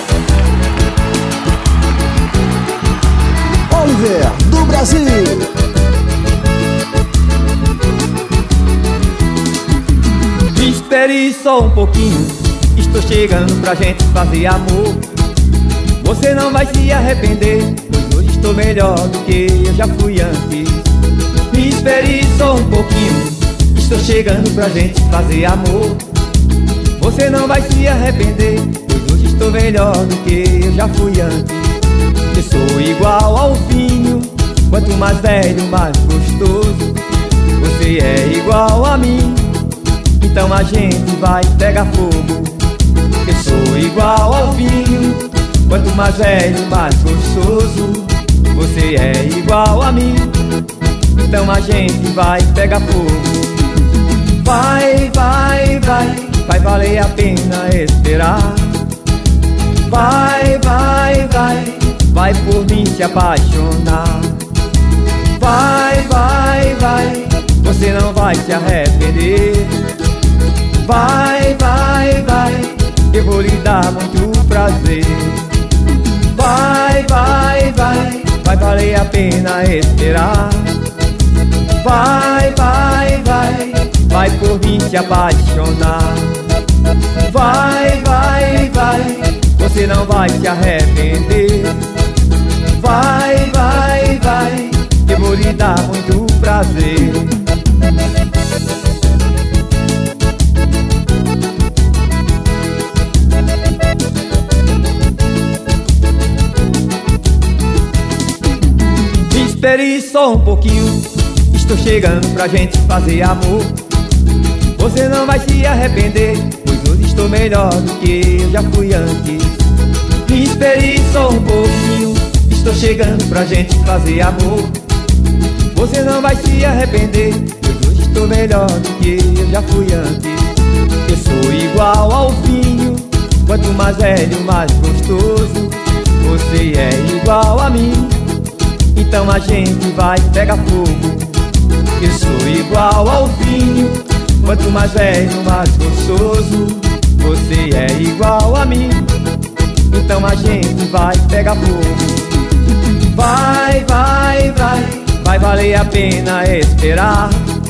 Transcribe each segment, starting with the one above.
Oliver do Brasil. Espere só um pouquinho, estou chegando pra gente fazer amor. Você não vai se arrepender, pois hoje estou melhor do que eu já fui antes. Me espere só um pouquinho, estou chegando pra gente fazer amor. Você não vai se arrepender, pois hoje estou melhor do que eu já fui antes. Eu sou igual ao vinho, quanto mais velho, mais gostoso. Você é igual a mim, então a gente vai pegar fogo. Eu sou igual ao vinho, quanto mais velho, mais gostoso. Você é igual a mim, então a gente vai pegar fogo. Vai, vai, vai, vai valer a pena esperar. Vai, vai, vai, vai por mim se apaixonar. Vai, vai, vai, você não vai se arrepender. Vai, vai, vai, eu vou lhe dar muito prazer. Vai, vai, vai, vai valer a pena esperar. Vai, vai, vai, vai por mim se apaixonar. Vai, vai, vai, você não vai se arrepender. Vai, vai, vai, eu vou lhe dar muito prazer. Espere só um pouquinho, estou chegando pra gente fazer amor. Você não vai se arrepender, pois hoje estou melhor do que eu já fui antes. Espere só um pouquinho, estou chegando pra gente fazer amor. Você não vai se arrepender, pois hoje estou melhor do que eu já fui antes. Eu sou igual ao vinho, quanto mais velho, mais gostoso. Você é igual a mim, então a gente vai pegar fogo. Eu sou igual ao vinho, quanto mais velho, mais gostoso. Você é igual a mim, então a gente vai pegar fogo. Vai, vai, vai, vai valer a pena esperar.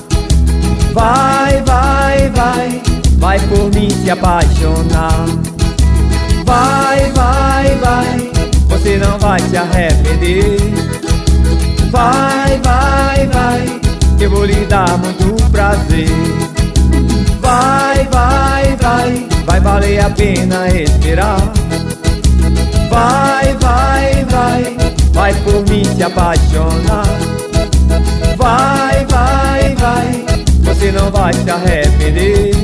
Vai, vai, vai, vai por mim se apaixonar. Vai, vai, vai, você não vai se arrepender. Vai, vai, vai, eu vou lhe dar muito prazer. Vai, vai, vai, vai valer a pena esperar. Vai, vai, vai, vai por mim se apaixonar. Vai, vai, vai, você não vai se arrepender.